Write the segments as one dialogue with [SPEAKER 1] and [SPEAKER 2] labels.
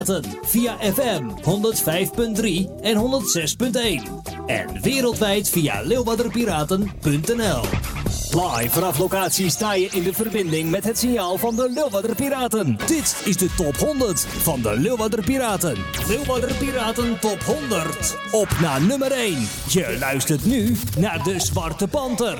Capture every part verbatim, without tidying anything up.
[SPEAKER 1] Via F M honderdvijf punt drie en honderdzes punt één. En wereldwijd via leeuwarderpiraten punt n l. Live vanaf locatie sta je in de verbinding met het signaal van de Leeuwarder Piraten. Dit is de top honderd van de Leeuwarder Piraten. Leeuwarder Piraten top honderd. Op naar nummer één. Je luistert nu naar de Zwarte Panter.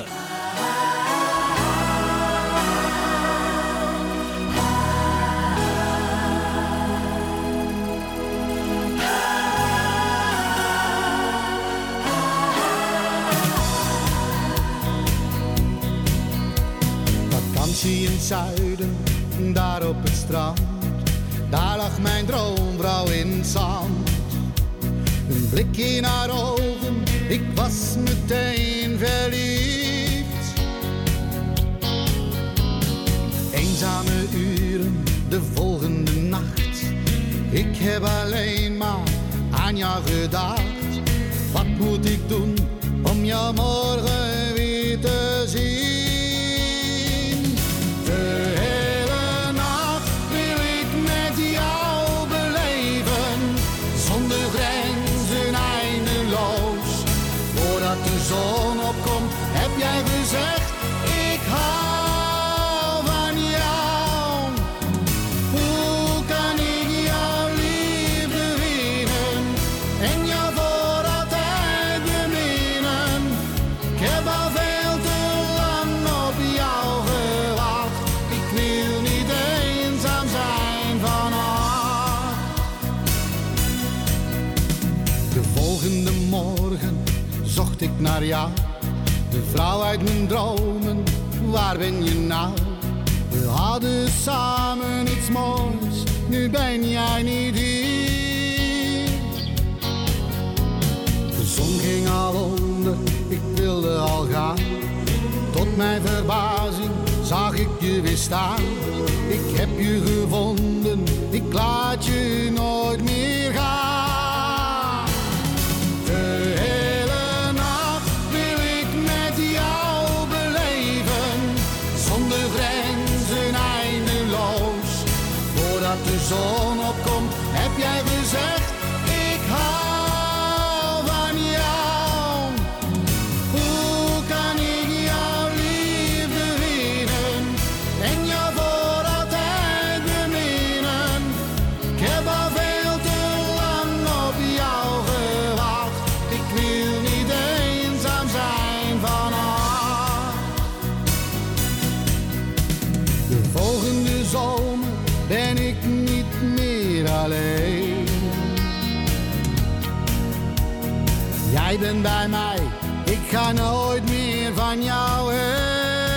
[SPEAKER 2] In het zuiden, daar op het strand, daar lag mijn droomvrouw in het zand. Een blik in haar ogen, ik was meteen verliefd. Eenzame uren, de volgende nacht, ik heb alleen maar aan jou gedacht. Wat moet ik doen om jou morgen weer te zien? De hele nacht wil ik met jou beleven, zonder grenzen eindeloos. Voordat de zon opkomt, heb jij gezegd, ik hou van jou. Hoe kan ik jouw liefde winnen en jou voor altijd beminnen? Ik heb al veel te lang op jou gewacht. Ik wil niet eenzaam zijn vannacht. De volgende morgen zocht ik naar jou, de vrouw uit mijn dromen, waar ben je nou? We hadden samen iets moois, nu ben jij niet hier. De zon ging al onder, ik wilde al gaan. Tot mijn verbazing zag ik je weer staan. Ik heb je gevonden, ik laat je nooit meer gaan. De hele nacht wil ik met jou beleven, zonder grenzen eindeloos. Voordat de zon opkomt, heb jij gezegd, ik hou van jou. Hoe kan ik jouw liefde winnen en jou voor altijd beminnen? Ik heb al veel te lang op jou gewacht. Ik wil niet eenzaam zijn vannacht. De volgende zomer ben ik niet meer alleen. Jij bent bij mij, ik ga nooit meer van jou heen.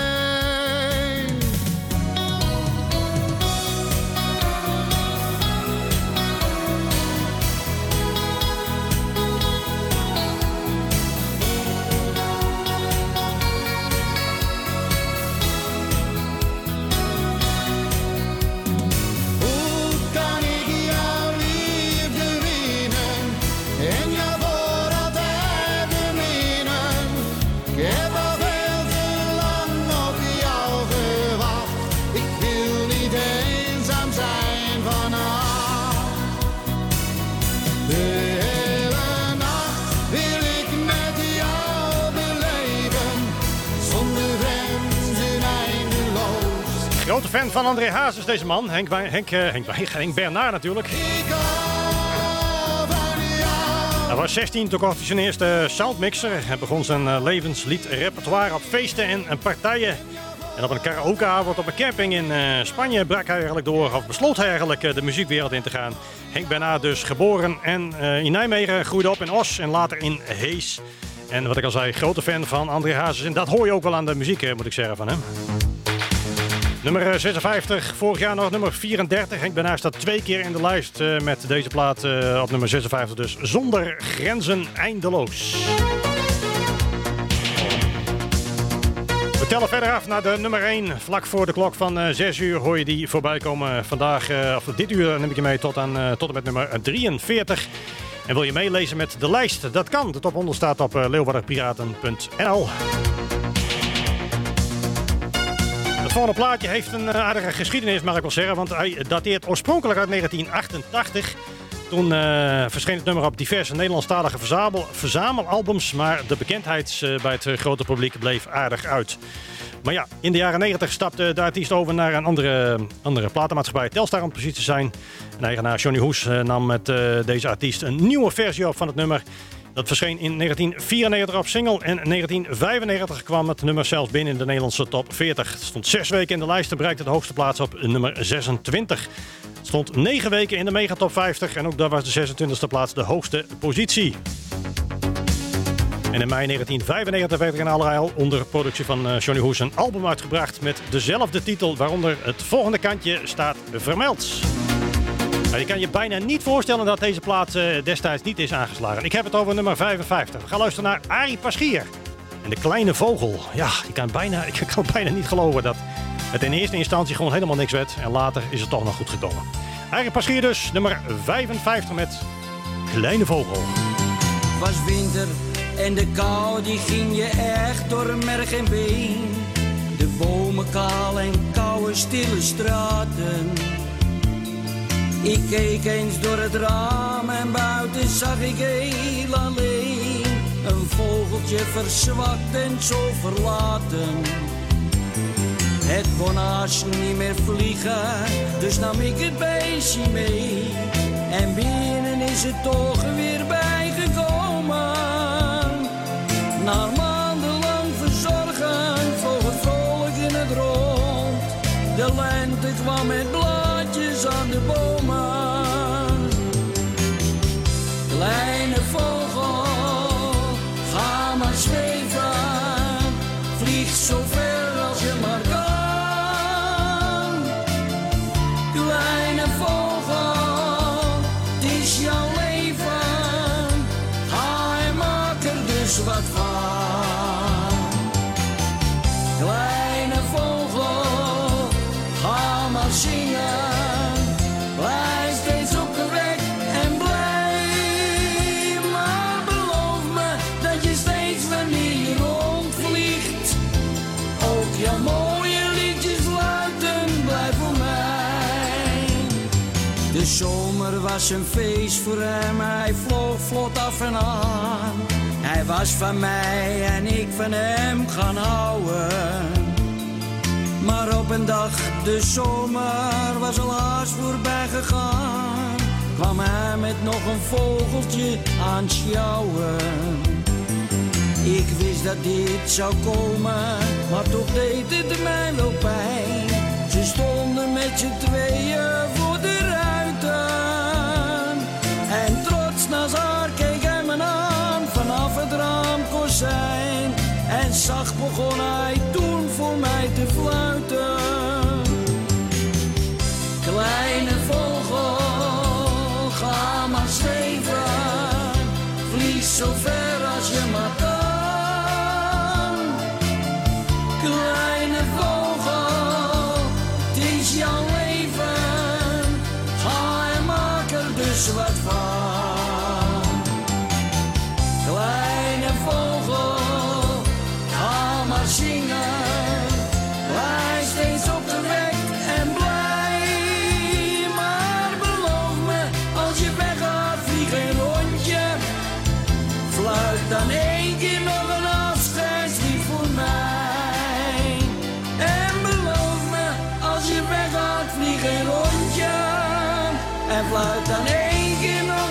[SPEAKER 2] Hoe kan ik jouw liefde winnen en jou voor altijd beminnen? Ik heb al veel te lang op jou gewacht. Ik wil niet eenzaam zijn vannacht. De hele nacht wil ik met jou beleven, zonder grenzen eindeloos.
[SPEAKER 3] Grote fan van André Hazes, deze man. Henk, Henk, Henk, Henk, Henk Bernard natuurlijk.
[SPEAKER 2] Ik hou van jou.
[SPEAKER 3] Hij was zestien, toen kocht hij zijn eerste soundmixer. Hij begon zijn eh, levensliedrepertoire op feesten en, en partijen. En op een karaokeavond op een camping in eh, Spanje brak hij eigenlijk door, of besloot hij eigenlijk eh, de muziekwereld in te gaan. Henk Bernard dus geboren en eh, in Nijmegen, groeide op in Os en later in Hees. En wat ik al zei, grote fan van André Hazes. En dat hoor je ook wel aan de muziek, eh, moet ik zeggen van hem. Nummer zesenvijftig, vorig jaar nog nummer vierendertig. Henk Bernard staat twee keer in de lijst uh, met deze plaat uh, op nummer zesenvijftig. Dus zonder grenzen eindeloos. We tellen verder af naar de nummer één. Vlak voor de klok van uh, zes uur hoor je die voorbij komen. Vandaag, uh, of dit uur neem ik je mee tot, aan, uh, tot en met nummer drieënveertig. En wil je meelezen met de lijst? Dat kan. De top honderd staat op uh, leeuwarderpiraten punt n l. Het volgende plaatje heeft een aardige geschiedenis, mag ik wel zeggen. Want hij dateert oorspronkelijk uit negentien achtentachtig. Toen uh, verscheen het nummer op diverse Nederlandstalige verzamel, verzamelalbums. Maar de bekendheid uh, bij het uh, grote publiek bleef aardig uit. Maar ja, in de jaren negentig stapte de artiest over naar een andere, andere platenmaatschappij. Telstar om precies te zijn. En eigenaar Johnny Hoes uh, nam met uh, deze artiest een nieuwe versie op van het nummer. Dat verscheen in negentien vierennegentig op single en in negentien vijfennegentig kwam het nummer zelfs binnen in de Nederlandse top veertig. Het stond zes weken in de lijst en bereikte de hoogste plaats op nummer zesentwintig. Het stond negen weken in de megatop vijftig en ook daar was de zesentwintigste plaats de hoogste positie. En in mei negentien vijfennegentig werd er in allerijl onder productie van Johnny Hoes een album uitgebracht met dezelfde titel, waaronder het volgende kantje staat vermeld. Maar je kan je bijna niet voorstellen dat deze plaat uh, destijds niet is aangeslagen. Ik heb het over nummer vijfenvijftig. We gaan luisteren naar Arie Paschier en de kleine vogel. Ja, ik kan, bijna, ik kan bijna niet geloven dat het in eerste instantie gewoon helemaal niks werd. En later is het toch nog goed gekomen. Arie Paschier dus, nummer vijfenvijftig met Kleine Vogel.
[SPEAKER 4] Het was winter en de kou die ging je echt door merg en been. De bomen kaal en koude stille straten. Ik keek eens door het raam en buiten zag ik heel alleen een vogeltje verzwakt en zo verlaten. Het kon haast niet meer vliegen, dus nam ik het beestje mee. En binnen is het toch weer bijgekomen. Na maandenlang verzorgen vloog het vrolijk in het rond. De lente kwam met blaadjes aan de bomen. Kleine vogel, ga maar zweven. Vlieg zo ver als je maar kan. Kleine vogel, het is jouw leven. Ga en maak er dus wat van. Kleine vogel, ga maar zingen. Blijf steeds op de weg en blij. Maar beloof me dat je steeds wanneer rondvliegt ook jouw mooie liedjes luiden, blijf voor mij. De zomer was een feest voor hem, hij vloog vlot af en aan. Hij was van mij en ik van hem gaan houden. Maar op een dag, de zomer was al haast voorbij gegaan, kwam hij met nog een vogeltje aan sjouwen. Ik wist dat dit zou komen, maar toch deed het mij wel pijn. Ze stonden met z'n tweeën voor de ruiten. En trots naast haar keek hij me aan vanaf het raamkozijn. En zacht begon hij toen voor mij te fluiten. Kleine vogel, ga maar zweven. Vlieg zo ver als je maar kan. Kleine vogel, het is jouw leven. Ga en maak er dus wat van. Kleine vogel, ga maar zingen. Blijf steeds op de weg en blij. Maar beloof me, als je weggaat, vlieg een rondje. Fluit dan één keer nog een afscheidslied voor mij. En beloof me, als je weggaat, vlieg een rondje. En fluit dan één keer nog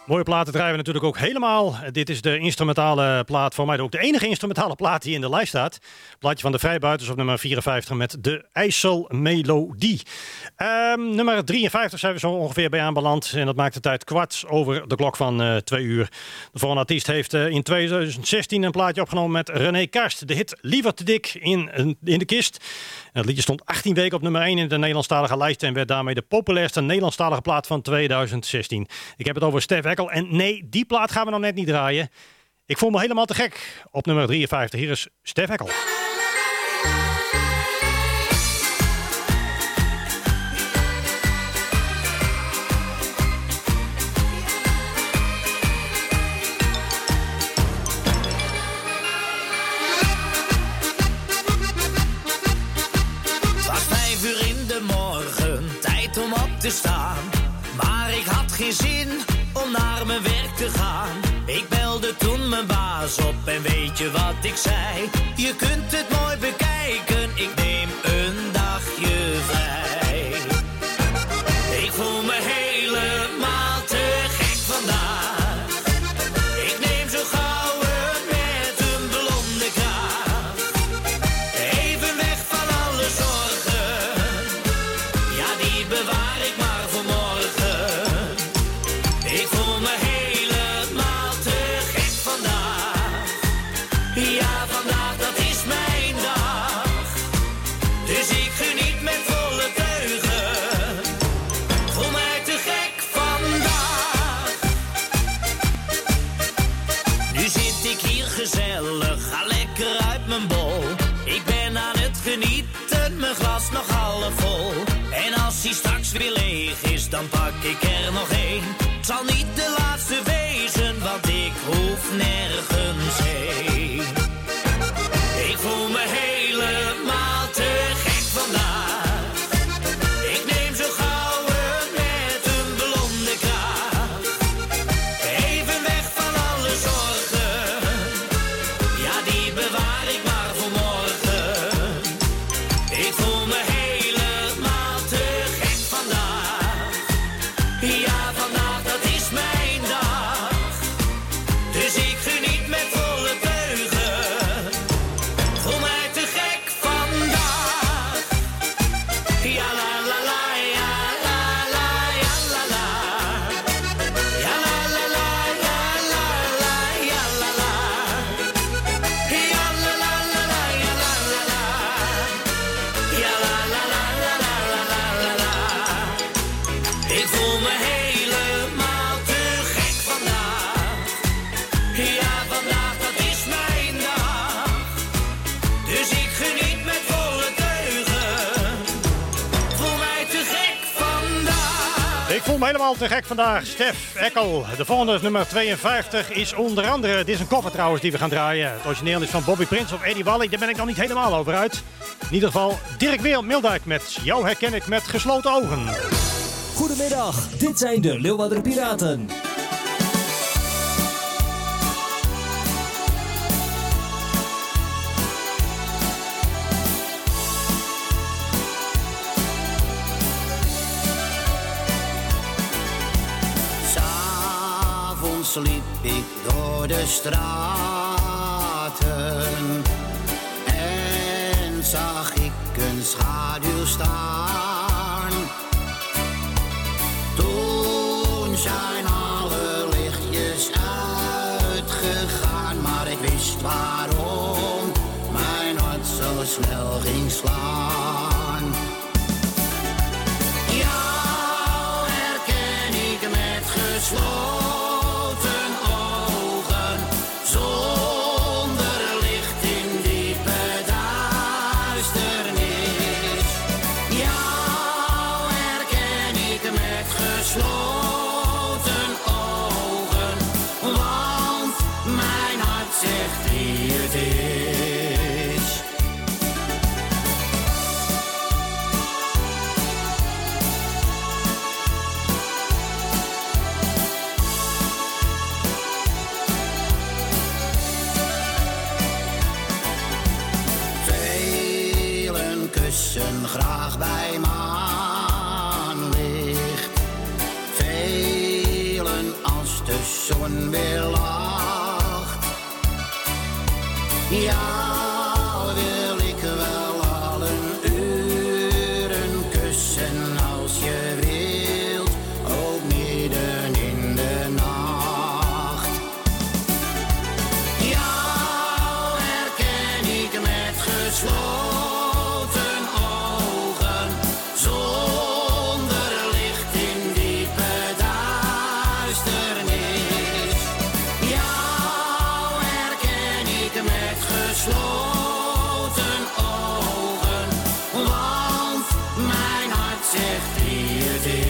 [SPEAKER 3] Mooie platen draaien we natuurlijk ook helemaal. Dit is de instrumentale plaat, voor mij ook de enige instrumentale plaat die in de lijst staat. Plaatje van de Vrijbuiters op nummer vierenvijftig met de IJsselmelodie. Um, nummer drieënvijftig zijn we zo ongeveer bij aanbeland. En dat maakt de tijd kwart over de klok van uh, twee uur. De volgende artiest heeft uh, in tweeduizend zestien een plaatje opgenomen met René Karst. De hit Liever te dik in, in de kist. En het liedje stond achttien weken op nummer één in de Nederlandstalige lijst en werd daarmee de populairste Nederlandstalige plaat van tweeduizend zestien. Ik heb het over Stef Eckel en nee, die plaat gaan we nog net niet draaien. Ik voel me helemaal te gek op nummer drieënvijftig. Hier is Stef Eckel.
[SPEAKER 4] Te staan, maar ik had geen zin om naar mijn werk te gaan. Ik belde toen mijn baas op en weet je wat ik zei? Je kunt het mooi bekijken, ik neem een dagje vrij. Ik voel me helemaal te gek vandaag. Ik neem zo gauw een met een blonde kraag. Even weg van alle zorgen, ja die bewaar. Nog half vol. En als die straks weer leeg is, dan pak ik er nog één. Het zal niet de laatste wezen, want ik hoef nergens heen. Ik voel me helemaal te gek vandaag. Ik neem zo gauw een met een blonde kraag. Even weg van alle zorgen, ja die bewaar ik maar voor morgen. Ik voel me helemaal te gek vandaag. Ja, vandaag dat is mijn dag. Dus ik geniet met volle teugen. Voel mij te gek vandaag. Ja la la la, ja la la, ja la la. Ja la la la, ja la la, ja la la. Ja la la la la, ja la la la. Ja la la la la la la la la. Ik voel me helemaal te gek vandaag. Ja, vandaag dat is mijn dag. Dus ik geniet met volle teugen. Voel mij te gek vandaag.
[SPEAKER 3] Ik voel me helemaal te gek vandaag. Stef Eckel. De volgende is nummer tweeënvijftig. Is onder andere, dit is een cover trouwens die we gaan draaien. Het origineel is van Bobby Prins of Eddie Wally. Daar ben ik nog niet helemaal over uit. In ieder geval Dirk Weer Mildijk met Jou herken ik met gesloten ogen.
[SPEAKER 1] Goedemiddag, dit zijn de Leeuwarder Piraten.
[SPEAKER 4] S'avonds liep ik door de straten en zag ik een schaduw staan. Toen zijn alle lichtjes uitgegaan, maar ik wist waarom mijn hart zo snel ging slaan. Jou herken ik met gesloten ogen, zonder licht in diepe duisternis. Jou herken ik met gesloten ogen, want mijn hart zegt wie het is.
[SPEAKER 2] vrouwen weer lacht. Ja, wil ik wel al een uren kussen als je wilt, ook midden in de nacht. Jou herken ik met gesloten ogen, zonder licht in diepe duisternis. Jou herken ik met gesloten ogen, want mijn hart zegt wie het is.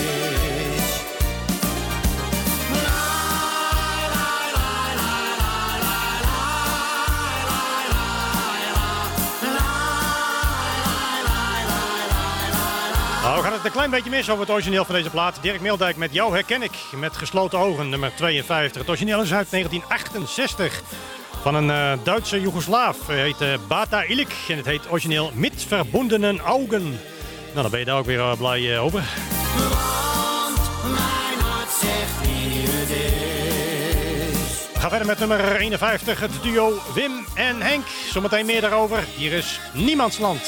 [SPEAKER 3] Nou, we gaan het een klein beetje mis over het origineel van deze plaat. Dirk Meeldijk met Jou herken ik, met gesloten ogen, nummer tweeënfijftig. Het origineel is uit negentien achtenzestig van een uh, Duitse Joegoslaaf. Hij heet uh, Bata Ilik en het heet origineel Mit verbondenen Augen. Nou, dan ben je daar ook weer uh, blij uh, over.
[SPEAKER 2] Want mijn hart zegt wie het is.
[SPEAKER 3] We gaan verder met nummer eenenvijftig, het duo Wim en Henk. Zometeen meer daarover. Hier is Niemandsland.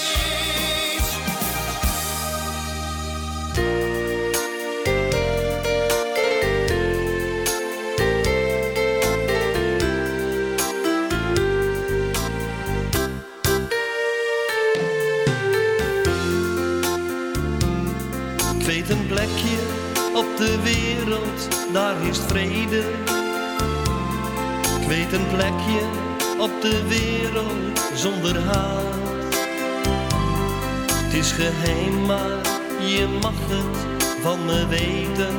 [SPEAKER 5] Ik weet een plekje op de wereld, daar is vrede. Ik weet een plekje op de wereld zonder haat. Het is geheim, maar je mag het van me weten,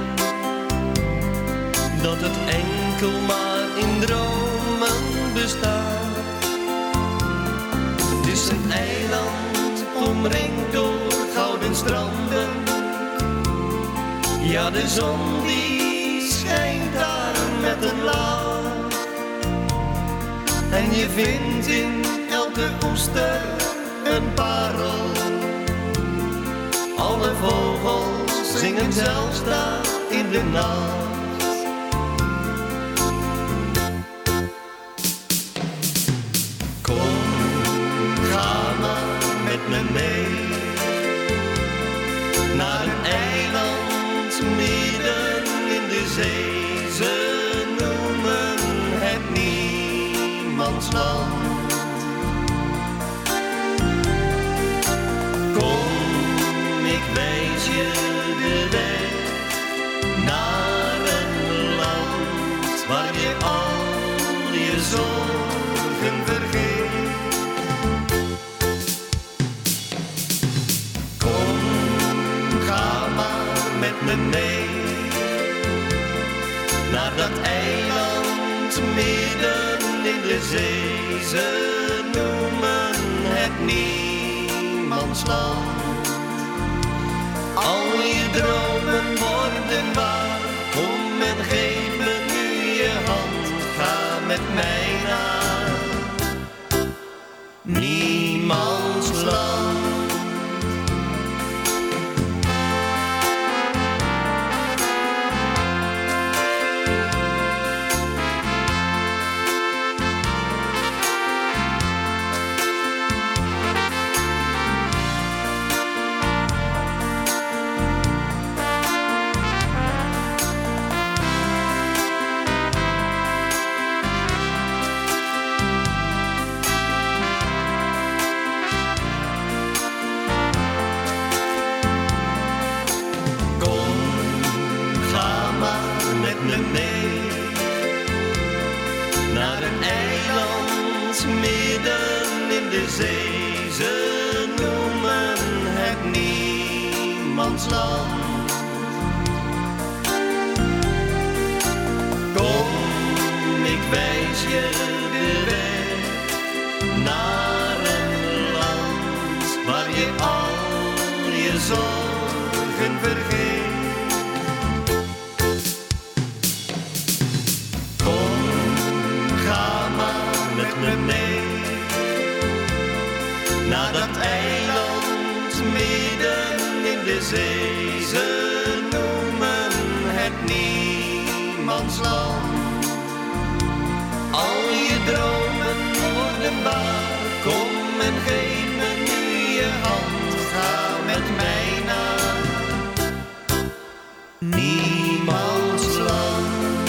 [SPEAKER 5] dat het enkel maar in dromen bestaat. Het is een eiland omringd door gouden stranden. Ja, de zon die schijnt daar met een laag. En je vindt in elke oester een parel. Alle vogels zingen zelfs daar in de nacht. Kom, ga maar met me mee naar een eiland midden in de zee. Ze noemen het Niemandsland. Kom, ik wijs je de weg naar een land waar je al je zorgen vergeet. Kom, ga maar met me mee naar dat eiland midden in de zee. Ze noemen het Niemandsland. Al je dromen worden waar. Kom en geef me nu je hand. Ga met mij naar Niemandsland. Naar een eiland midden in de zee. Ze noemen het Niemandsland. Kom, ik wijs je de weg naar een land waar je al je zorgen vergeet. Me mee naar dat eiland midden in de zee. Ze noemen het Niemandsland. maand lang.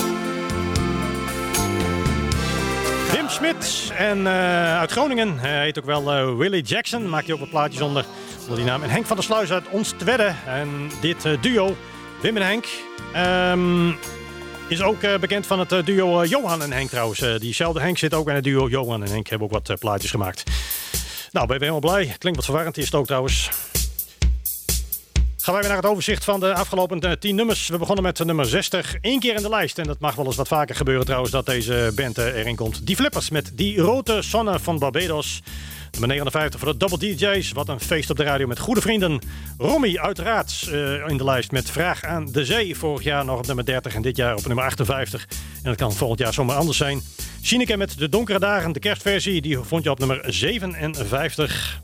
[SPEAKER 3] Wim Smit en uh, uit Groningen. Hij heet ook wel uh, Willie Jackson. Maakt hij ook wat plaatjes onder, onder die naam. En Henk van der Sluis uit Onstwedde. En dit uh, duo, Wim en Henk, um, is ook uh, bekend van het uh, duo uh, Johan en Henk trouwens. Uh, diezelfde Henk zit ook in het duo Johan en Henk. Hebben ook wat uh, plaatjes gemaakt. Nou, ben je helemaal blij. Klinkt wat verwarrend, is het ook trouwens. Gaan wij weer naar het overzicht van de afgelopen tien nummers. We begonnen met nummer zestig. Eén keer in de lijst. En dat mag wel eens wat vaker gebeuren trouwens dat deze band erin komt. Die Flippers met Die Rote Sonne van Barbados. Nummer negenenvijftig voor de Double D J's. Wat een feest op de radio met goede vrienden. Romy uiteraard uh, in de lijst met Vraag aan de Zee. Vorig jaar nog op nummer dertig en dit jaar op nummer achtenvijftig. En dat kan volgend jaar zomaar anders zijn. Sineke met De Donkere Dagen, de kerstversie. Die vond je op nummer zevenenvijftig.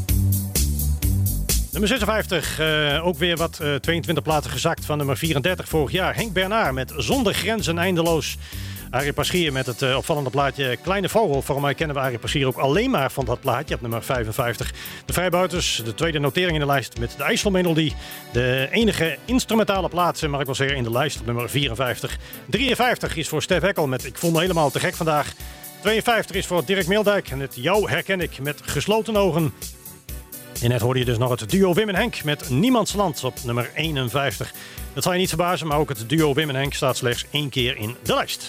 [SPEAKER 3] Nummer zesenvijftig, uh, ook weer wat uh, tweeëntwintig plaatsen gezakt van nummer vierendertig vorig jaar. Henk Bernard met Zonder Grenzen Eindeloos. Arie Paschier met het uh, opvallende plaatje Kleine Vogel. Volgens mij kennen we Arie Paschier ook alleen maar van dat plaatje op nummer vijfenvijftig. De Vrijbuiters, de tweede notering in de lijst met de IJsselmelodie. De enige instrumentale plaats, mag ik wel zeggen, in de lijst op nummer vierenvijftig. drieënvijftig is voor Stef Heckel met Ik voel me helemaal te gek vandaag. tweeënvijftig is voor Dirk Meeldijk en het Jou herken ik met Gesloten ogen. En net hoorde je dus nog het duo Wim en Henk met Niemands Land op nummer eenenvijftig. Dat zal je niet verbazen, maar ook het duo Wim en Henk staat slechts één keer in de lijst.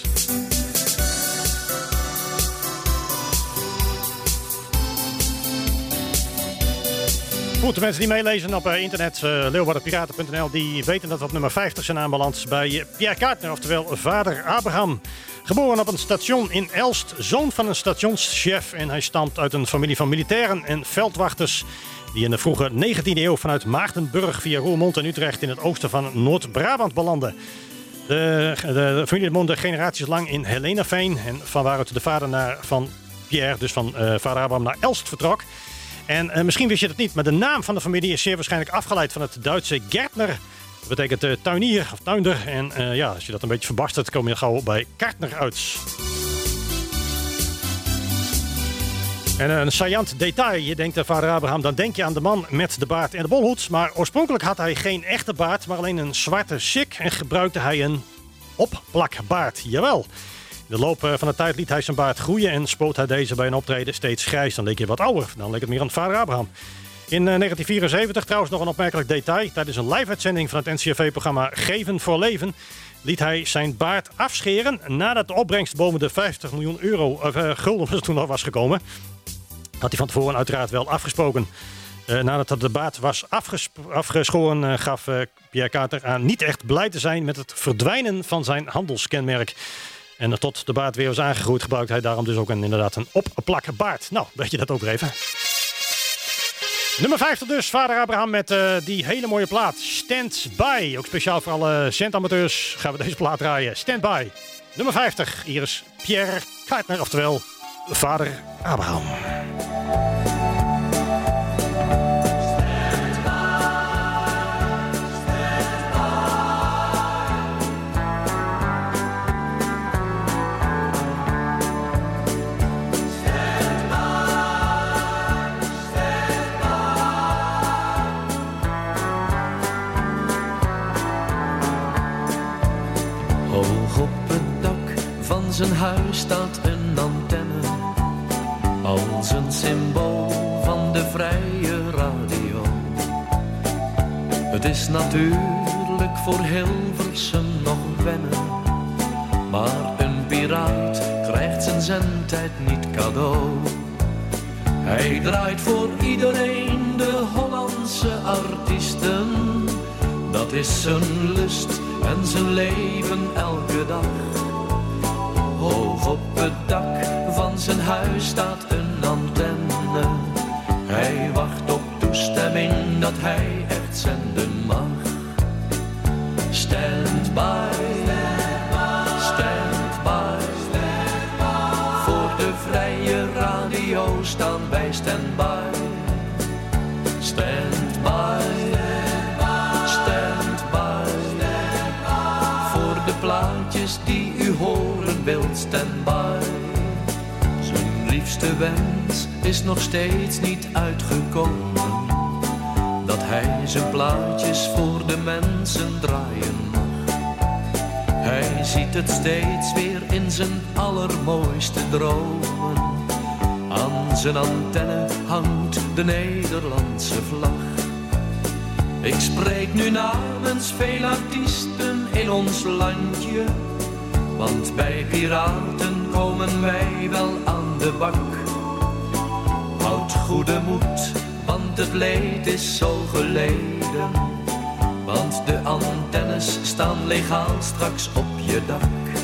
[SPEAKER 3] Goed, de mensen die meelezen op internet, uh, leeuwardenpiraten punt n l, die weten dat we op nummer vijftig zijn aanbeland bij Pierre Kartner, oftewel vader Abraham. Geboren op een station in Elst, zoon van een stationschef. En hij stamt uit een familie van militairen en veldwachters die in de vroege negentiende eeuw vanuit Maagdenburg via Roermond en Utrecht in het oosten van Noord-Brabant belanden. De, de, de familie woonde generaties lang in Helenaveen en van waaruit de vader naar, van Pierre, dus van uh, vader Abraham, naar Elst vertrok. En uh, misschien wist je het niet, maar de naam van de familie is zeer waarschijnlijk afgeleid van het Duitse Gärtner. Dat betekent uh, tuinier of tuinder. En uh, ja, als je dat een beetje verbastert, kom je gauw bij Kartner uit. En een saillant detail. Je denkt aan vader Abraham, dan denk je aan de man met de baard en de bolhoed. Maar oorspronkelijk had hij geen echte baard, maar alleen een zwarte sik. En gebruikte hij een opplakbaard. Jawel. In de loop van de tijd liet hij zijn baard groeien en spoot hij deze bij een optreden steeds grijs. Dan leek je wat ouder. Dan leek het meer aan vader Abraham. In negentien vierenzeventig trouwens nog een opmerkelijk detail. Tijdens een live-uitzending van het N C R V-programma Geven voor Leven liet hij zijn baard afscheren nadat de opbrengst boven de vijftig miljoen euro, of, uh, gulden was toen al was gekomen. Had hij van tevoren uiteraard wel afgesproken. Uh, nadat de baard was afgesp- afgeschoren uh, gaf uh, Pierre Kartner aan niet echt blij te zijn met het verdwijnen van zijn handelskenmerk. En uh, tot de baard weer was aangegroeid gebruikte hij daarom dus ook een, inderdaad een opplakbaard. Nou, weet je dat ook weer even. Nummer vijftig dus, vader Abraham met uh, die hele mooie plaat Stand By. Ook speciaal voor alle centamateurs gaan we deze plaat draaien. Stand By. Nummer vijftig, hier is Pierre Kartner, oftewel vader Abraham.
[SPEAKER 5] Hoog op het dak van zijn huis staat een antenne, als een symbool van de vrije radio. Het is natuurlijk voor Hilversum nog wennen, maar een piraat krijgt zijn zendtijd niet cadeau. Hij draait voor iedereen de Hollandse artiesten, dat is zijn lust en zijn leven elke dag. Hoog op het dak van zijn huis staat een antenne. Hij wacht op toestemming dat hij echt zenden mag. Stand by, stand by. Voor de vrije radio staan wij stand by. Stand by, stand by. Voor de plaatjes die u horen wilt, stand by. Zijn liefste wens is nog steeds niet uitgekomen, dat hij zijn plaatjes voor de mensen draaien mag. ziet het steeds weer in zijn allermooiste dromen. Aan zijn antenne hangt de Nederlandse vlag. Ik spreek nu namens veel artiesten in ons landje, want bij piraten komen wij wel aan de bak. Houd goede moed, want het leed is zo geleden, want de antennes staan legaal straks op je dak.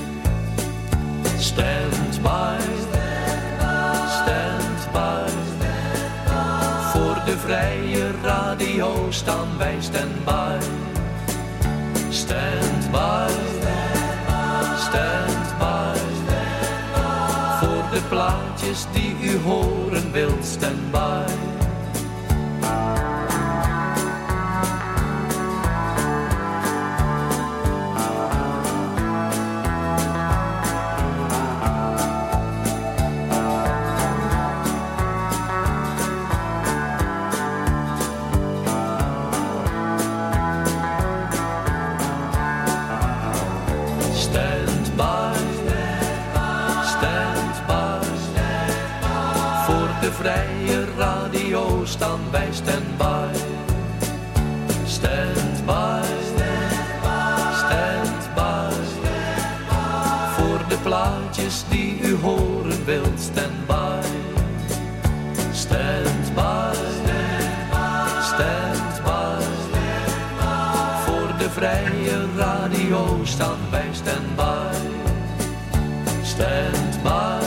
[SPEAKER 5] Stand by, stand by, voor de vrije radio staan wij stand by. Stand by, stand by, voor de plaatjes die u horen wilt, stand by. Vrije radio staan wij stand by. Stand by, stand by, voor de plaatjes die u horen wilt, stand by. Stand by, stand by, voor de vrije radio staan wij stand by. Stand by,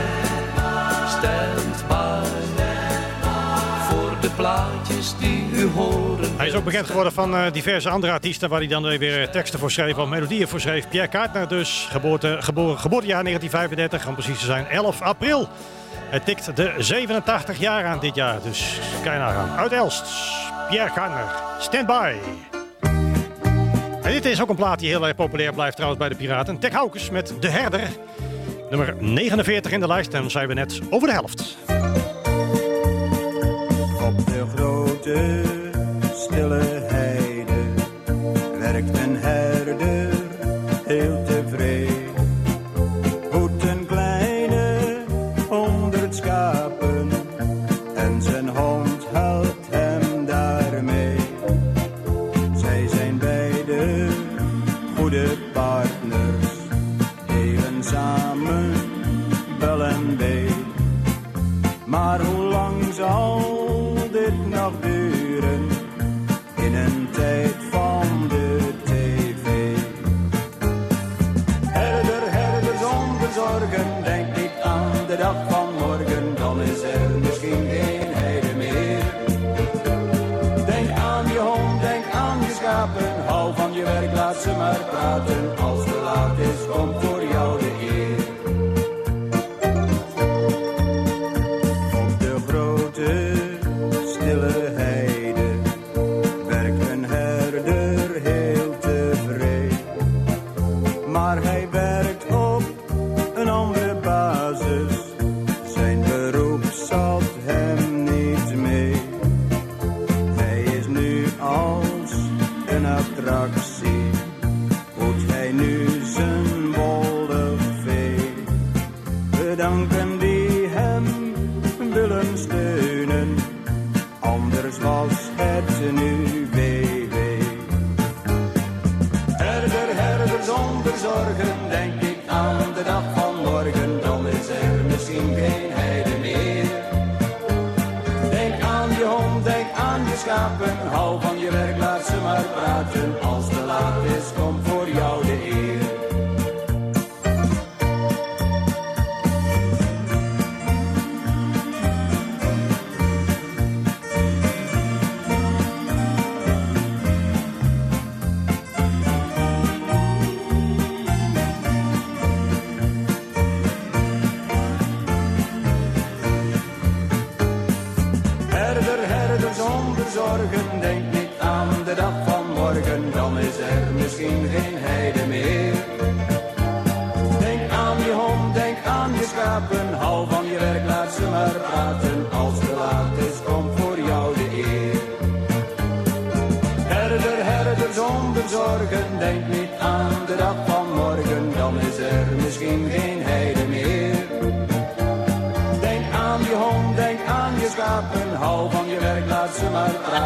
[SPEAKER 5] stand by, voor de plaatjes die u horen.
[SPEAKER 3] Hij is ook bekend geworden van uh, diverse andere artiesten waar hij dan weer teksten voor schreef, of melodieën voor schreef. Pierre Cuypner dus, geboorte, geboren, geboortejaar negentien vijfendertig, om precies te zijn elf april. Hij tikt de zevenentachtig jaar aan dit jaar, dus kan je nagaan. Uit Elst, Pierre Cuypner, Stand By. En dit is ook een plaat die heel erg populair blijft trouwens bij de Piraten. Tech Haukes met De Herder. Nummer negenenveertig in de lijst en dan zijn we net over de helft.
[SPEAKER 6] Op de grote, stille heide werkt een herder heel tevreden. Hoedt een kleine honderd schapen en zijn hond helpt hem daarmee. Zij zijn beide goede partners, delen samen wel en wee. Maar hoe lang zal dit nog duren in een tijd van de tv? Herder, herder zonder zorgen, denk niet aan de dag van morgen, dan is er misschien geen heide meer. Denk aan je hond, denk aan je schapen, hou van je werk, laat ze maar praten. Als het laat is, komt voor jou de eer. Stille heide werkt een herder heel tevreden, maar hij werkt op een andere basis. Zijn beroep zat hem niet mee. Hij is nu als een attractie, hoedt hij nu zijn wollig vee. Bedanken die hem willen steunen, anders was het nu wee wee. Herder, herder zonder zorgen, denk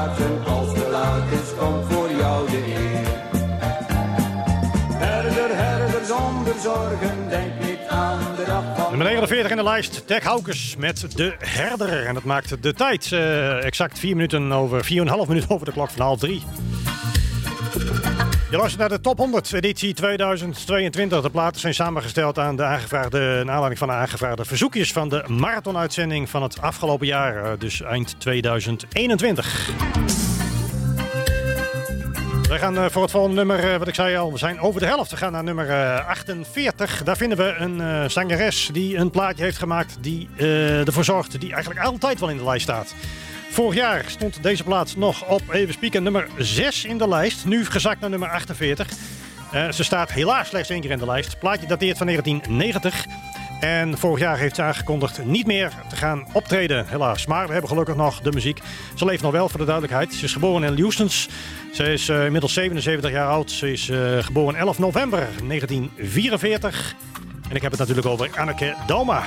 [SPEAKER 6] plaatsen als te laat is, komt voor jou de eer. Herder, herder, zonder zorgen, denk niet aan de dag van...
[SPEAKER 3] Nummer negenenveertig in de lijst, Teg Haukes met De Herder. En dat maakt de tijd uh, exact vier minuten over, vier en een half minuut over de klok van half drie. Je luistert naar de Top honderd, editie tweeduizend tweeëntwintig. De platen zijn samengesteld aan de aangevraagde, naar aanleiding van de aangevraagde verzoekjes van de marathonuitzending van het afgelopen jaar, dus eind tweeduizend eenentwintig. We gaan voor het volgende nummer, wat ik zei al, we zijn over de helft. We gaan naar nummer achtenveertig. Daar vinden we een uh, zangeres die een plaatje heeft gemaakt die uh, ervoor zorgt, die eigenlijk altijd wel in de lijst staat. Vorig jaar stond deze plaat nog op, even spieken, nummer zes in de lijst. Nu gezakt naar nummer achtenveertig. Uh, ze staat helaas slechts één keer in de lijst. Het plaatje dateert van negentien negentig. En vorig jaar heeft ze aangekondigd niet meer te gaan optreden, helaas. Maar we hebben gelukkig nog de muziek. Ze leeft nog wel, voor de duidelijkheid. Ze is geboren in Houstons. Ze is uh, inmiddels zevenenzeventig jaar oud. Ze is uh, geboren elf november negentien vierenveertig. En ik heb het natuurlijk over Anneke Dauma.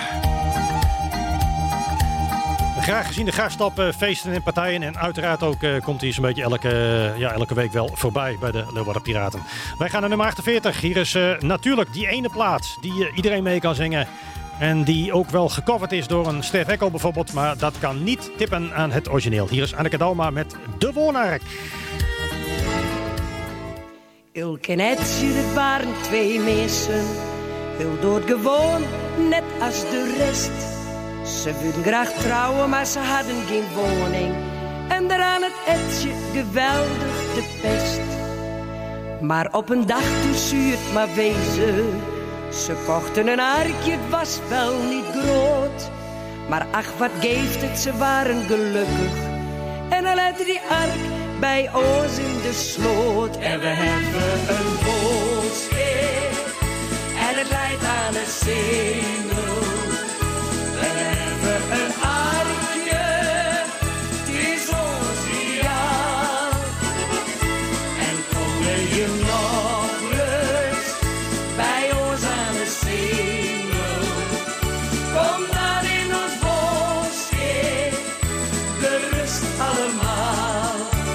[SPEAKER 3] Graag gezien de gast op uh, feesten en partijen. En uiteraard ook uh, komt hij zo'n beetje elke, uh, ja, elke week wel voorbij bij de Leeuwarden Piraten. Wij gaan naar nummer achtenveertig. Hier is uh, natuurlijk die ene plaat die uh, iedereen mee kan zingen. En die ook wel gecoverd is door een Stef Ekkel bijvoorbeeld. Maar dat kan niet tippen aan het origineel. Hier is Anneke Dauma met De Woonark.
[SPEAKER 7] Ulke en Etje, dat waren twee mensen. Heel doodgewoon, net als de rest. Ze wilden graag trouwen, maar ze hadden geen woning. En daaraan het Etje geweldig de pest. Maar op een dag toen zuur het maar wezen. Ze kochten een arkje, het was wel niet groot. Maar ach, wat geeft het, ze waren gelukkig. En dan lette die ark bij ons in de sloot. En we hebben een bootschip. En het leidt aan de singel. En we hebben een arkje, het is ons ideaal. En kom je nog rust bij ons aan de singel. Kom dan in ons bootschip, gerust allemaal.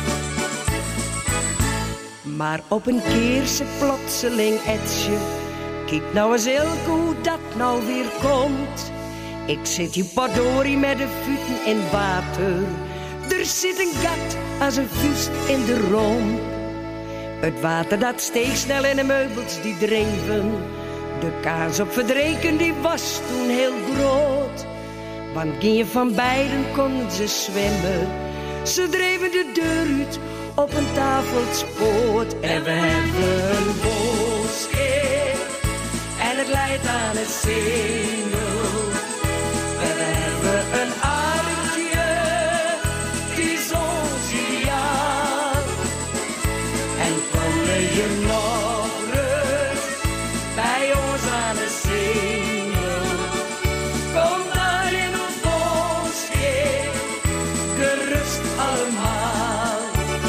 [SPEAKER 7] Maar op een keer ze plotseling Etje. Kijk nou eens Elke hoe dat nou weer komt. Ik zit hier potdorie met de voeten in water. Er zit een gat als een vuist in de romp. Het water dat steeg snel in de meubels die dreven. De kaas op verdreken die was toen heel groot. Want geen van beiden konden ze zwemmen. Ze dreven de deur uit op een tafeltspoort. En we hebben een bootschip. En het leidt aan het singel. En we hebben een arkje, het is ons ideaal. En kom je nog rust bij ons aan de singel. Kom dan in ons bootschip, gerust allemaal.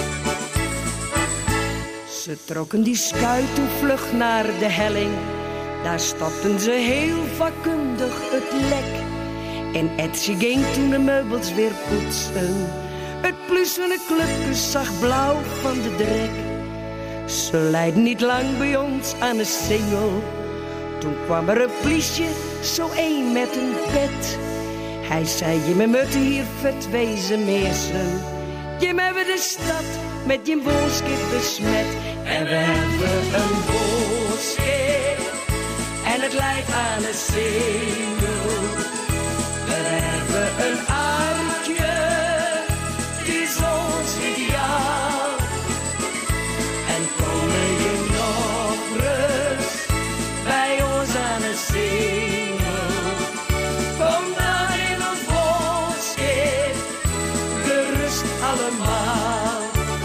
[SPEAKER 7] Ze trokken die schuit toen vlug naar de helling. Daar stopten ze heel vakkundig het lek. En Etje ging toen de meubels weer poetsen. Het plussende clubjes zag blauw van de drek. Ze leidden niet lang bij ons aan de singel. Toen kwam er een pliesje, zo een met een pet. Hij zei, je me moeten hier vet wezen meesten. Je me hebben de stad met je boodschap besmet. En we hebben een boodschap. En het leidt aan de singel. We hebben een arkje, het is ons ideaal. En kom je nog rust bij ons aan de singel. Kom dan in ons bootschip, gerust allemaal.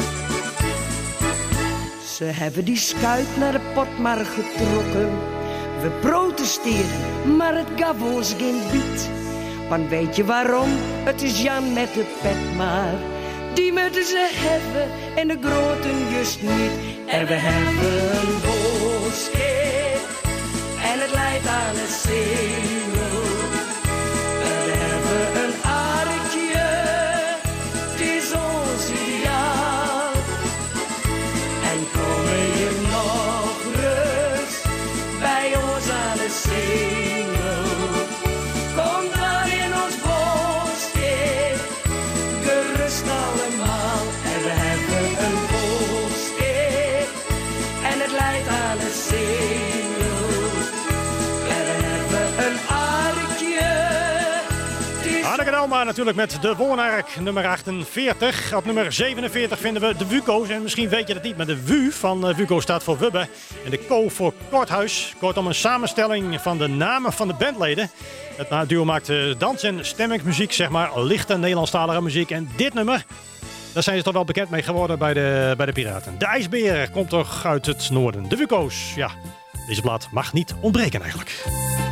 [SPEAKER 7] Ze hebben die schuit naar de Potmar getrokken. We protesteren, maar het gaf ons geen bied. Want weet je waarom? Het is Jan met de pet maar. Die moeten ze hebben en de groten just niet. En we hebben een boodschap. En het leidt aan het singel. En we hebben een arkje. Het is ons ideaal.
[SPEAKER 3] Trauma natuurlijk met de Woonark, nummer achtenveertig. Op nummer zevenenveertig vinden we de Wuko's. En misschien weet je het niet, maar de W van uh, Wuko staat voor Wubbe. En de Ko voor Korthuis. Kortom een samenstelling van de namen van de bandleden. Het duo maakt uh, dans- en stemmingsmuziek, zeg maar, lichte Nederlandstalige muziek. En dit nummer, daar zijn ze toch wel bekend mee geworden bij de, bij de Piraten. De IJsbeer komt toch uit het noorden. De Wuko's, ja, deze plaat mag niet ontbreken eigenlijk.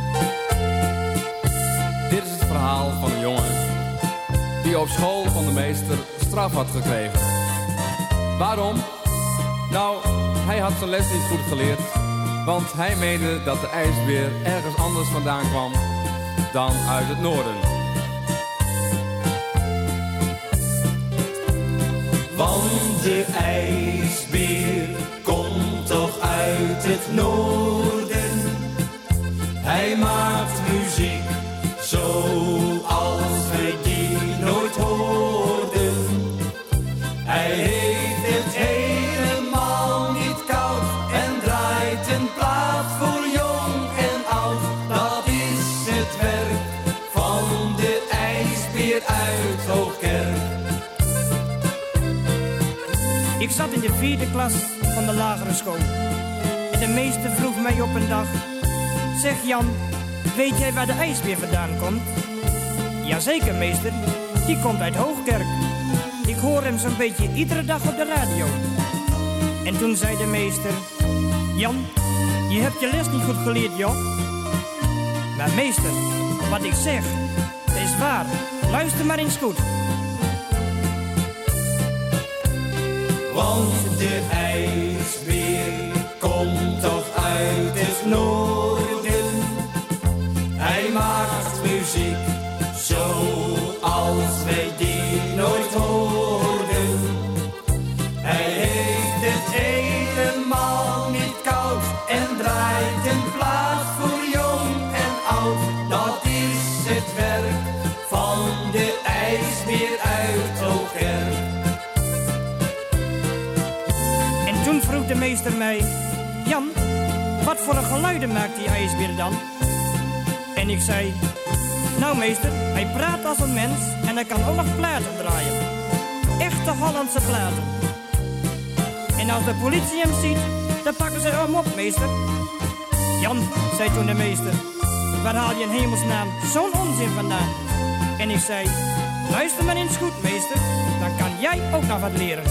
[SPEAKER 8] Dit is het verhaal van een jongen die op school van de meester straf had gekregen. Waarom? Nou, hij had zijn les niet goed geleerd, want hij meende dat de ijsbeer ergens anders vandaan kwam dan uit het noorden.
[SPEAKER 4] Want de ijsbeer komt toch uit het noorden. Hij maakt muziek zoals we die nooit hoorden. Hij heeft het helemaal niet koud en draait een plaat voor jong en oud. Dat is het werk van de ijsbeer uit Hoogkerk.
[SPEAKER 9] Ik zat in de vierde klas van de lagere school. En de meester vroeg mij op een dag: zeg Jan, weet jij waar de ijsbeer vandaan komt? Jazeker meester, die komt uit Hoogkerk. Ik hoor hem zo'n beetje iedere dag op de radio. En toen zei de meester: Jan, je hebt je les niet goed geleerd, joh. Maar meester, wat ik zeg, is waar. Luister maar eens goed.
[SPEAKER 4] Want de ijsbeer komt toch uit het noorden. Hij maakt muziek zoals wij die nooit hoorden. Hij heeft het helemaal niet koud en draait een plaat voor jong en oud. Dat is het werk van de ijsbeer uit Hoogkerk.
[SPEAKER 9] En toen vroeg de meester mij: Jan, wat voor een geluiden maakt die ijsbeer dan? En ik zei: nou meester, hij praat als een mens en hij kan ook nog platen draaien. Echte Hollandse platen. En als de politie hem ziet, dan pakken ze hem op, meester. Jan, zei toen de meester, waar haal je in hemelsnaam zo'n onzin vandaan? En ik zei: luister maar eens goed, meester, dan kan jij ook nog wat leren.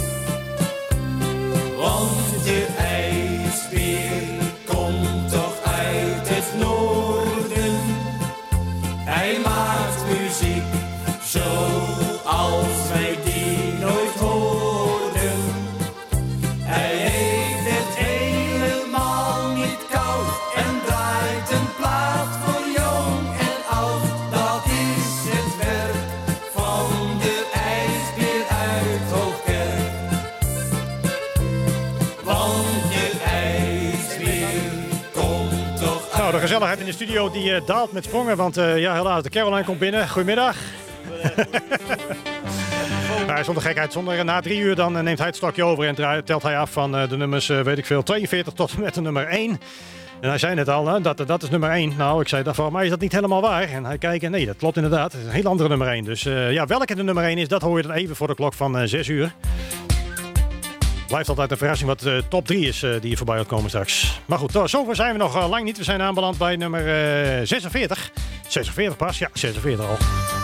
[SPEAKER 4] Want de ijsbeer komt toch uit het noorden. Hij maakt muziek zoals wij die nooit hoorden. Hij heeft het helemaal niet koud en draait een plaat voor jong en oud. Dat is het werk van de ijsbeer uit Hoogkerk. Want de ijsbeer komt toch uit...
[SPEAKER 3] Nou, de gezelligheid in de studio die uh, daalt met sprongen, want uh, ja, helaas, de Caroline komt binnen. Goedemiddag. Nou, zonder gekheid, zonder, na drie uur dan uh, neemt hij het stokje over en draait, telt hij af van uh, de nummers, uh, weet ik veel, tweeënveertig tot en met de nummer één. En hij zei net al, hè, dat, dat is nummer één. Nou, ik zei, voor mij is dat niet helemaal waar. En hij kijkt, nee, dat klopt inderdaad. Het is een heel andere nummer één. Dus uh, ja, welke de nummer één is, dat hoor je dan even voor de klok van uh, zes uur. Blijft altijd een verrassing wat de uh, top drie is uh, die je voorbij gaat komen straks. Maar goed, zover zijn we nog uh, lang niet. We zijn aanbeland bij nummer uh, zesenveertig. zesenveertig pas? Ja, zesenveertig al.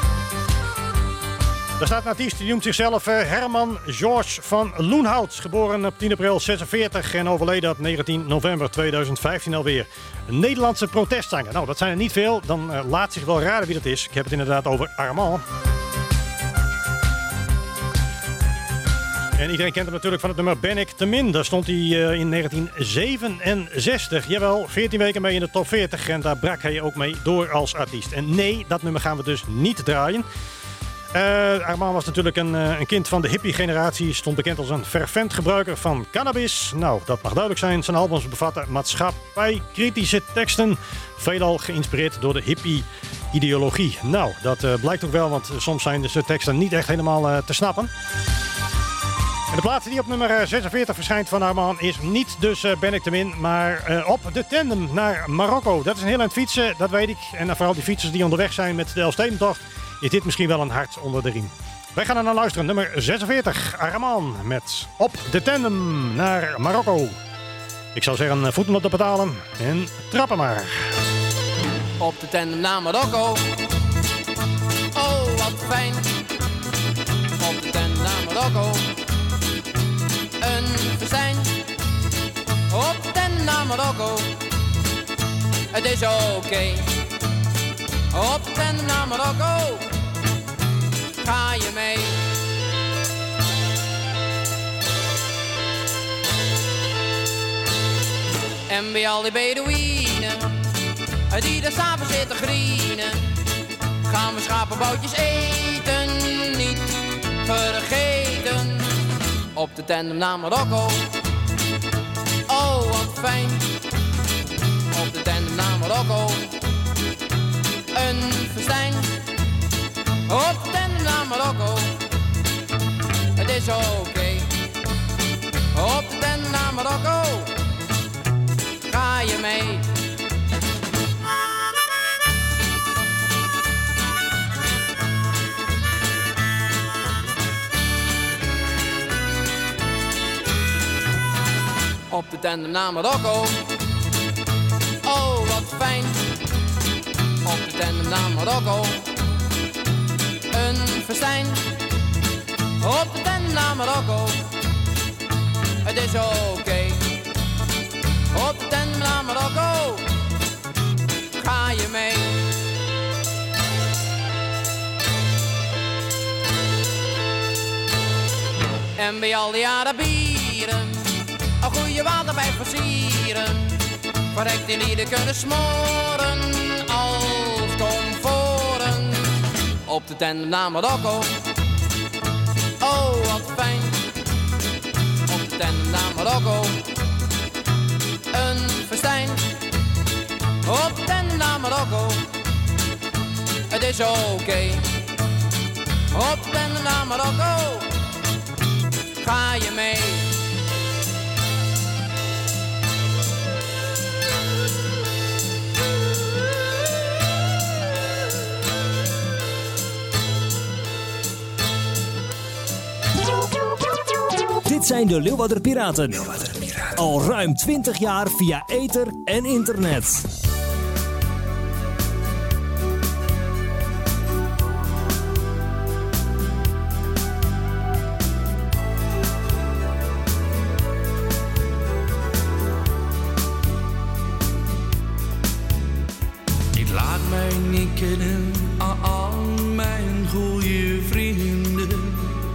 [SPEAKER 3] Daar staat een artiest, die noemt zichzelf uh, Herman George van Loenhout. Geboren op tien april zesenveertig en overleden op negentien november tweeduizend vijftien alweer. Een Nederlandse protestzanger. Nou, dat zijn er niet veel. Dan uh, laat zich wel raden wie dat is. Ik heb het inderdaad over Armand. En iedereen kent hem natuurlijk van het nummer Ben ik te min. Daar stond hij uh, in negentien zevenenzestig. Jawel, veertien weken mee in de top veertig. En daar brak hij ook mee door als artiest. En nee, dat nummer gaan we dus niet draaien. Uh, Armand was natuurlijk een, uh, een kind van de hippie-generatie. Stond bekend als een fervent gebruiker van cannabis. Nou, dat mag duidelijk zijn. Zijn albums bevatten maatschappij-kritische teksten. Veelal geïnspireerd door de hippie-ideologie. Nou, dat uh, blijkt ook wel, want soms zijn de teksten niet echt helemaal uh, te snappen. En de plaats die op nummer zesenveertig verschijnt van Armand is niet dus uh, Ben ik te min, maar uh, op de tandem naar Marokko. Dat is een heel eind fietsen, dat weet ik. En uh, vooral die fietsers die onderweg zijn met de Elfstedentocht. is dit misschien wel een hart onder de riem. Wij gaan er naar luisteren. Nummer zesenveertig, Araman met Op de Tandem naar Marokko. Ik zou zeggen, voeten op de pedalen en trappen maar.
[SPEAKER 10] Op de tandem naar Marokko. Oh, wat fijn. Op de tandem naar Marokko. Een festijn. Op de tandem naar Marokko. Het is oké. Okay. Op de tandem naar Marokko. Ga je mee? En bij al die Bedouinen die daar s'avonds zitten grienen, gaan we schapenboutjes eten, niet vergeten. Op de tandem naar Marokko. Oh, wat fijn. Op de tandem naar Marokko. Een festijn. Op de tandem naar Marokko. Het is oké. Okay. Op de tandem naar Marokko. Ga je mee? Op de tandem naar Marokko. Oh, wat fijn. Op de tandem naar Marokko. Een festijn. Op de tandem naar Marokko. Het is oké. Okay. Op de tandem naar Marokko. Ga je mee? En bij al die Arabieren een goede water bij versieren. Verrekt die lieden kunnen smoren als komforen. Op de tandem naar Marokko. Oh, wat fijn. Op de tandem naar Marokko. Een festijn. Op de tandem naar Marokko. Het is oké. Okay. Op de tandem naar Marokko. Ga je mee?
[SPEAKER 1] Dit zijn de Leeuwarder Piraten. Al ruim twintig jaar via ether en internet.
[SPEAKER 5] Ik laat mij niet kennen aan al mijn goede vrienden.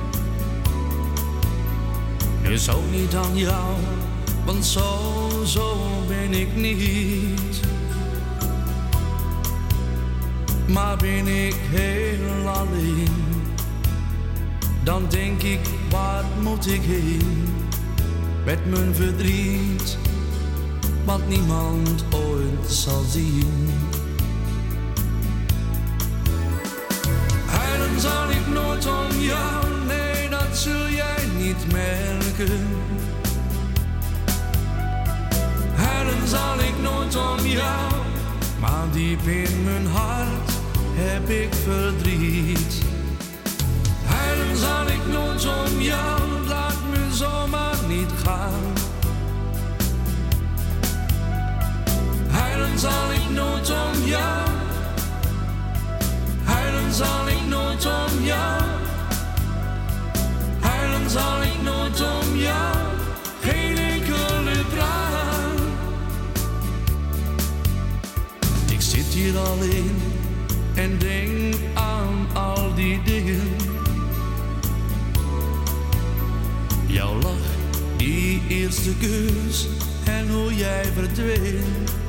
[SPEAKER 5] Dus ook niet aan jou, want zo, zo ben ik niet. Maar ben ik heel alleen, dan denk ik, waar moet ik heen? Met mijn verdriet, wat niemand ooit zal zien. Huilen zal ik nooit om jou, nee, dat zul jij niet merken. Huilen zal ik nooit om jou, maar diep in mijn hart heb ik verdriet. Huilen zal ik nooit om jou, laat me zomaar niet gaan. Huilen zal ik nooit om jou, huilen zal ik nooit om jou. Huilen zal ik nooit om jou, geen enkele traan. Ik zit hier alleen en denk aan al die dingen. Jouw lach, die eerste kus en hoe jij verdween.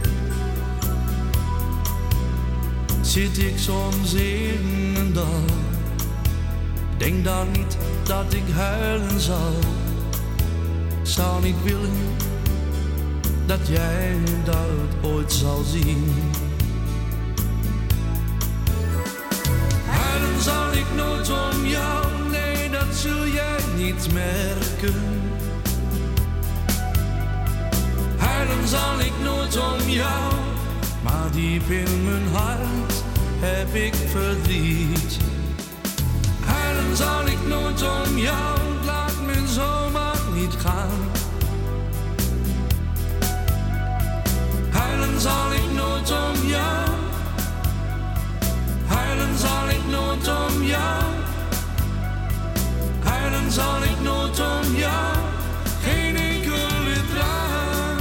[SPEAKER 5] Zit ik soms in een dag, denk dan niet dat ik huilen zal. Zou niet willen dat jij dat ooit zal zien. Huilen zal ik nooit om jou, nee, dat zul jij niet merken. Huilen zal ik nooit om jou, maar diep in mijn hart heb ik verdriet. Huilen zal ik nooit om jou, laat me zomaar niet gaan. Huilen zal ik nooit om jou, huilen zal ik nooit om jou, huilen zal ik nooit om jou, geen enkele traan.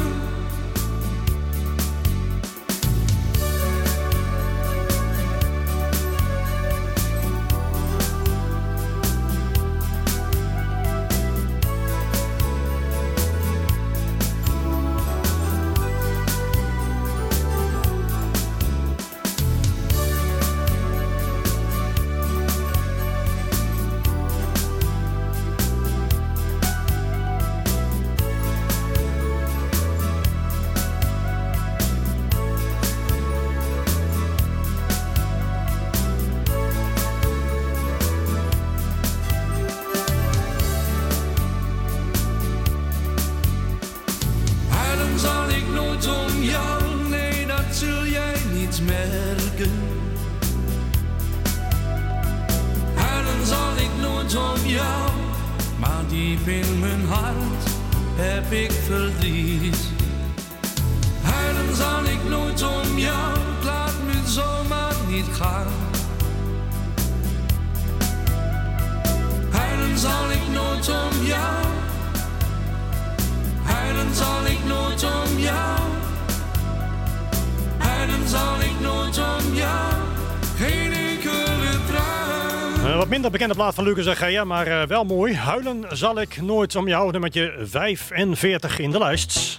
[SPEAKER 3] Minder bekende plaat van Lucas Agea, maar uh, wel mooi. Huilen zal ik nooit om jou, nummertje vijfenveertig in de lijst.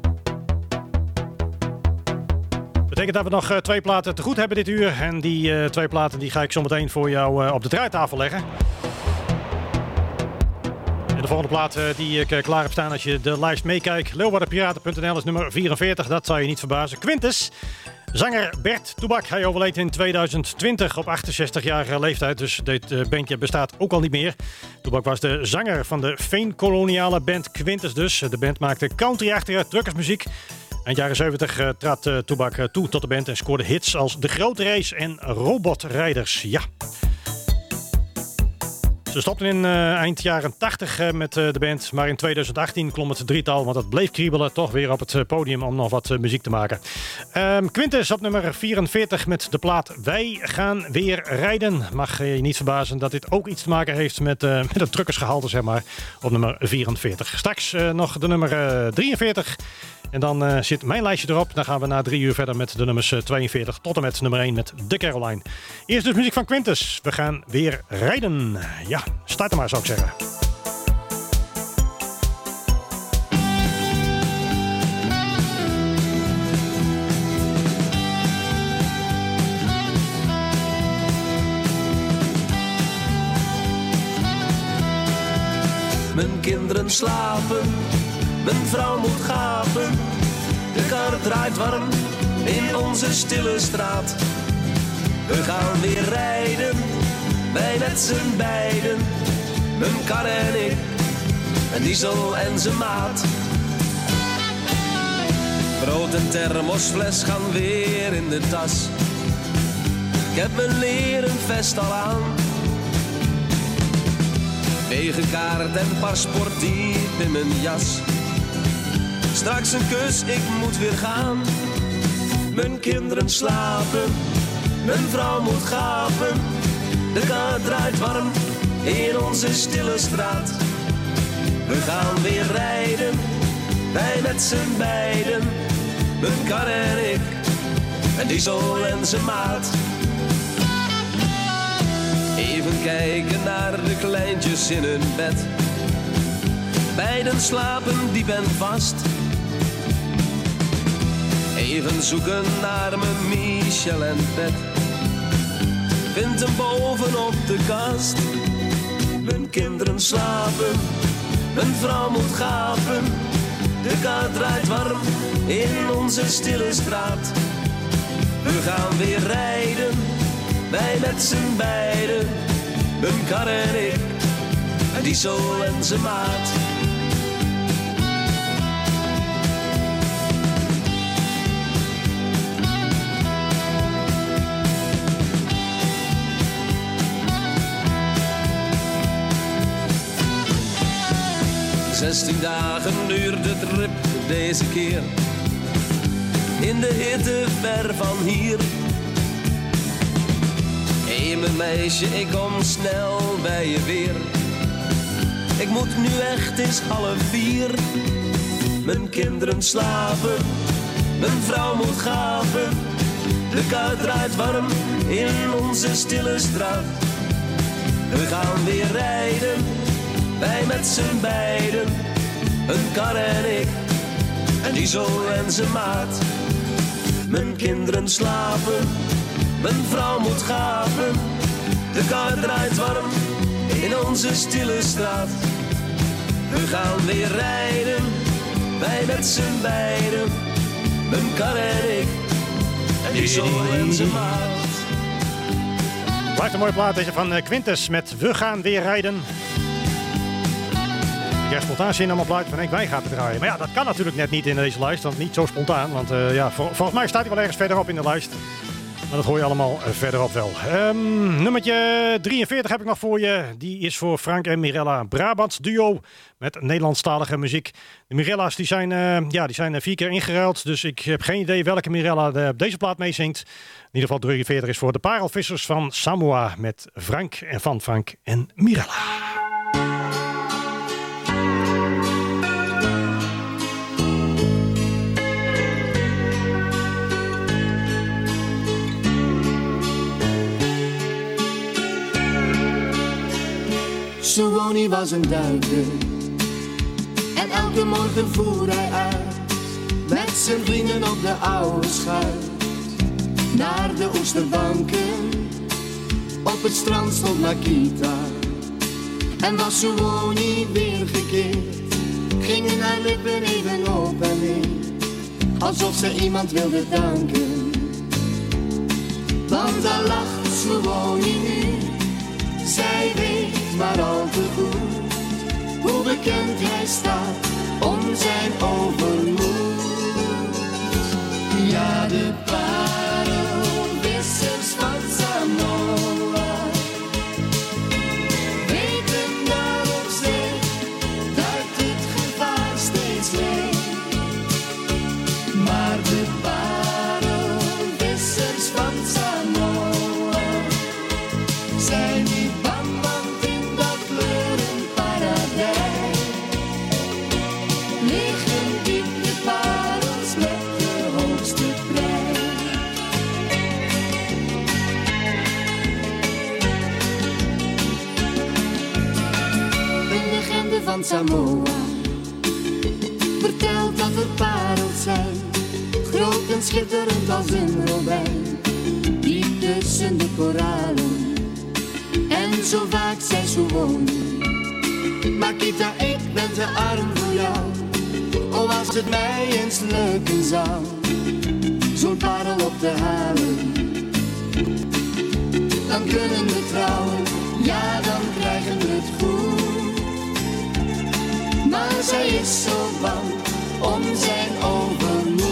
[SPEAKER 3] Betekent dat we nog uh, twee platen te goed hebben dit uur. En die uh, twee platen die ga ik zo meteen voor jou uh, op de draaitafel leggen. En de volgende plaat uh, die ik uh, klaar heb staan als je de lijst meekijkt. Leeuwardenpiraten punt n l is nummer vierenveertig, dat zou je niet verbazen. Quintus. Zanger Bert Toebak, hij overleed in tweeduizend twintig op achtenzestigjarige leeftijd, dus dit uh, bandje bestaat ook al niet meer. Toebak was de zanger van de veenkoloniale band Quintus dus. De band maakte country-achtige truckersmuziek. Eind jaren zeventig uh, trad uh, Toebak uh, toe tot de band en scoorde hits als De Grote Race en Robotrijders. Ja. Ze stopten in uh, eind jaren tachtig uh, met uh, de band, maar in tweeduizend achttien klom het drietal, want het bleef kriebelen, toch weer op het uh, podium om nog wat uh, muziek te maken. Um, Quintus op nummer vierenveertig met de plaat Wij gaan weer rijden. Mag uh, je niet verbazen dat dit ook iets te maken heeft met, uh, met het truckersgehalte, zeg maar, op nummer vierenveertig. Straks uh, nog de nummer uh, drieënveertig. En dan uh, zit mijn lijstje erop. Dan gaan we na drie uur verder met de nummers uh, tweeënveertig tot en met nummer één met De Caroline. Eerst dus muziek van Quintus. We gaan weer rijden. Ja, start er maar, zou ik zeggen.
[SPEAKER 11] Mijn kinderen slapen, mijn vrouw moet gapen. De kar draait warm in onze stille straat. We gaan weer rijden, wij met z'n beiden. Mijn kar en ik, een diesel en zijn maat. Brood en thermosfles gaan weer in de tas. Ik heb mijn leren vest al aan. Wegenkaart en paspoort diep in mijn jas. Straks een kus, ik moet weer gaan. Mijn kinderen slapen, mijn vrouw moet gapen. De kar draait warm in onze stille straat. We gaan weer rijden, wij met z'n beiden. Mijn kar en ik, een diesel en zijn maat. Even kijken naar de kleintjes in hun bed. Beiden slapen diep en vast. Even zoeken naar mijn Michel en Pet. Vind hem boven op de kast. Mijn kinderen slapen, mijn vrouw moet gapen. De kar draait warm in onze stille straat. We gaan weer rijden, wij met z'n beiden. Mijn kar en ik, een diesel en zijn maat. zestien dagen duurt de trip deze keer. In de hitte ver van hier. Hé mijn meisje, ik kom snel bij je weer. Ik moet nu echt, het is half vier. Mijn kinderen slapen, mijn vrouw moet gapen. De kar draait warm in onze stille straat. We gaan weer rijden, wij met z'n beiden. Een kar en ik, en Diesel en zijn maat. Mijn kinderen slapen, mijn vrouw moet gapen. De kar draait warm in onze stille straat. We gaan weer rijden, wij met z'n beiden. Mijn kar en ik, en Diesel en zijn maat.
[SPEAKER 3] Blijft een mooie plaat deze van Quintus met We gaan weer rijden. Ik krijg spontaan zin om op luid van Henk Wijngaard te draaien. Maar ja, dat kan natuurlijk net niet in deze lijst, want niet zo spontaan. Want uh, ja, vol, volgens mij staat hij wel ergens verderop in de lijst. Maar dat hoor je allemaal uh, verderop wel. Um, nummertje drieënveertig heb ik nog voor je. Die is voor Frank en Mirella. Brabants duo met Nederlandstalige muziek. De Mirella's die zijn, uh, ja, die zijn vier keer ingeruild. Dus ik heb geen idee welke Mirella de, deze plaat meezingt. In ieder geval drieënveertig is voor de Parelvissers van Samoa. Met Frank en van Frank en Mirella.
[SPEAKER 12] Suwoni was een duiker en elke morgen voer hij uit met zijn vrienden op de oude schuit naar de oesterbanken. Op het strand stond Makita en was Suwoni weer gekeerd. Gingen haar lippen even op en neer, alsof ze iemand wilde danken. Want daar lacht Suwoni nu, zij weet maar al te goed hoe bekend hij staat om zijn overmoed. Ja, de parelvissers van Samoa weten daar op zee duikt het gevaar steeds leeg. Maar de parelvissers van Samoa zijn niet bang. Van Samoa vertelt dat er parels zijn, groot en schitterend als een robijn, die tussen de koralen. En zo vaak zei Suwoni, Makita, ik ben te arm voor jou. Oh, als het mij eens lukken zou, zo'n parel op te halen, dan kunnen we trouwen, ja, dan krijgen we het goed. Maar zij is zo bang om zijn overmoed.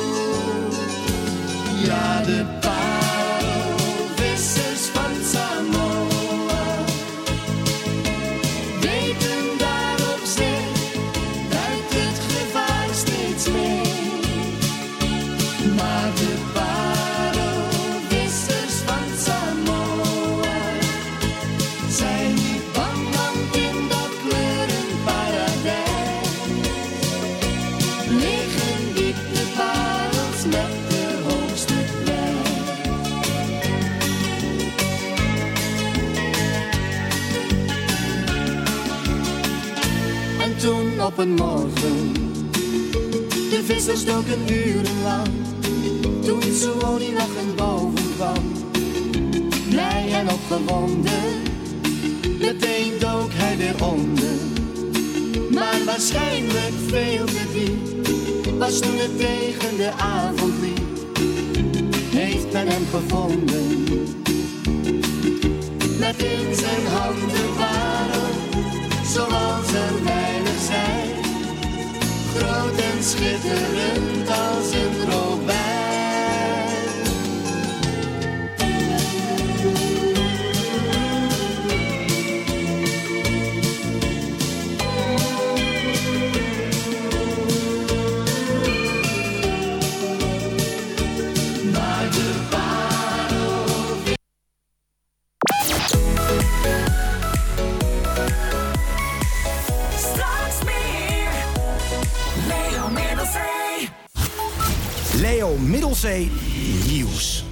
[SPEAKER 12] Ja, de parelvissers van Samoa weten daar op zee duikt het gevaar steeds mee. Maar de parelvissers van Samoa zijn niet bang, want in dat kleurenparadijs liggen diep de parels met de hoogste prijs. En toen op een morgen, de vissers doken urenlang. Toen Suwoni lachend boven kwam, blij en opgewonden, meteen dook hij weer onder. Maar waarschijnlijk veel te diep was toen het tegen de avond liep, heeft men hem gevonden. Met in zijn handen parel, zoals er weinig zijn, groot en schitterend als een robijn.
[SPEAKER 13] Leo Middelzee Nieuws.